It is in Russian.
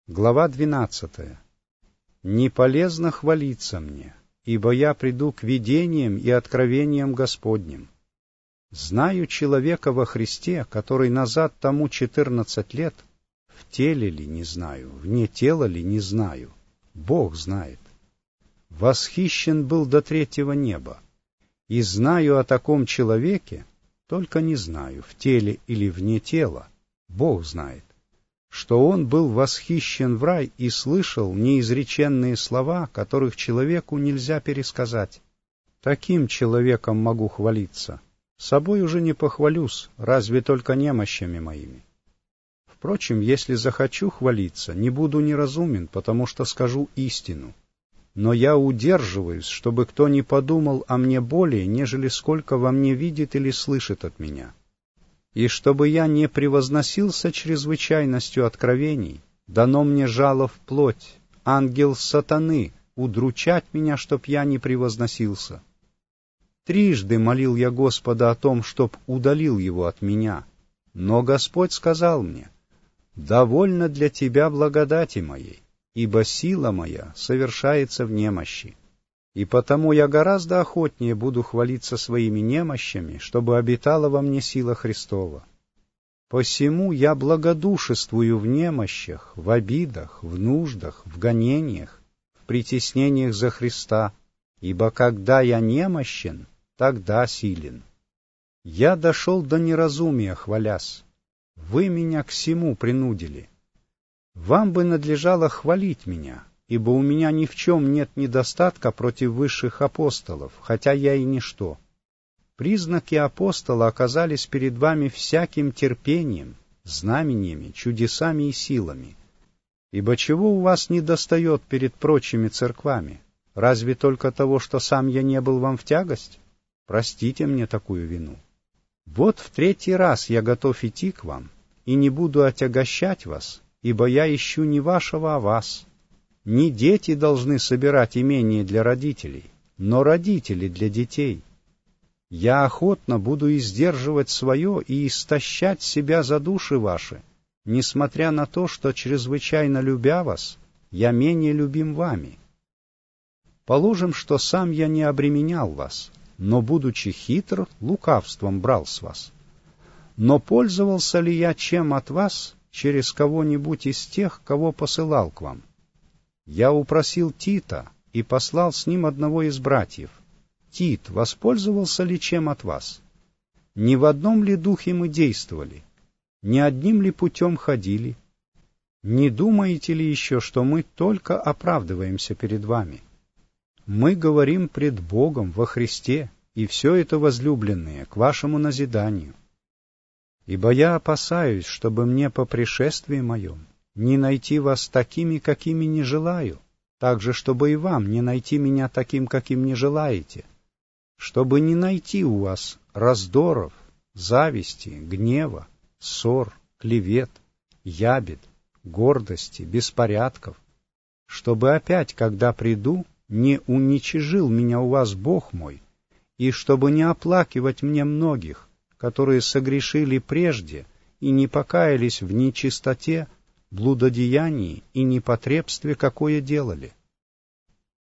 Глава 12. «Не полезно хвалиться мне, ибо я приду к видениям и откровениям Господним. Знаю человека во Христе, который назад тому 14 лет, в теле ли не знаю, вне тела ли не знаю, Бог знает. Восхищен был до 3-го неба, и знаю о таком человеке, только не знаю, в теле или вне тела, Бог знает, что он был восхищен в рай и слышал неизреченные слова, которых человеку нельзя пересказать. Таким человеком могу хвалиться. Собой уже не похвалюсь, разве только немощами моими. Впрочем, если захочу хвалиться, не буду неразумен, потому что скажу истину. Но я удерживаюсь, чтобы кто не подумал о мне более, нежели сколько во мне видит или слышит от меня. И чтобы я не превозносился чрезвычайностью откровений, дано мне жало в плоть, ангел сатаны, удручать меня, чтоб я не превозносился. 3 молил я Господа о том, чтоб удалил его от меня, но Господь сказал мне: «Довольно для тебя благодати моей, ибо сила моя совершается в немощи». И потому я гораздо охотнее буду хвалиться своими немощами, чтобы обитала во мне сила Христова. Посему я благодушествую в немощах, в обидах, в нуждах, в гонениях, в притеснениях за Христа, ибо когда я немощен, тогда силен. Я дошел до неразумия, хвалясь. Вы меня к сему принудили. Вам бы надлежало хвалить меня, ибо у меня ни в чем нет недостатка против высших апостолов, хотя я и ничто. Признаки апостола оказались перед вами всяким терпением, знамениями, чудесами и силами. Ибо чего у вас недостает перед прочими церквами? Разве только того, что сам я не был вам в тягость? Простите мне такую вину. Вот в 3-й раз я готов идти к вам, и не буду отягощать вас, ибо я ищу не вашего, а вас. Не дети должны собирать имение для родителей, но родители для детей. Я охотно буду издерживать свое и истощать себя за души ваши, несмотря на то, что, чрезвычайно любя вас, я менее любим вами. Положим, что сам я не обременял вас, но, будучи хитр, лукавством брал с вас. Но пользовался ли я чем от вас через кого-нибудь из тех, кого посылал к вам? Я упросил Тита и послал с ним одного из братьев. Тит воспользовался ли чем от вас? Не в одном ли духе мы действовали? Не одним ли путем ходили? Не думаете ли еще, что мы только оправдываемся перед вами? Мы говорим пред Богом во Христе, и все это, возлюбленные, к вашему назиданию. Ибо я опасаюсь, чтобы мне по пришествии моем не найти вас такими, какими не желаю, так же, чтобы и вам не найти меня таким, каким не желаете, чтобы не найти у вас раздоров, зависти, гнева, ссор, клевет, ябед, гордости, беспорядков, чтобы опять, когда приду, не уничижил меня у вас Бог мой, и чтобы не оплакивать мне многих, которые согрешили прежде и не покаялись в нечистоте, блудодеянии и непотребстве, какое делали.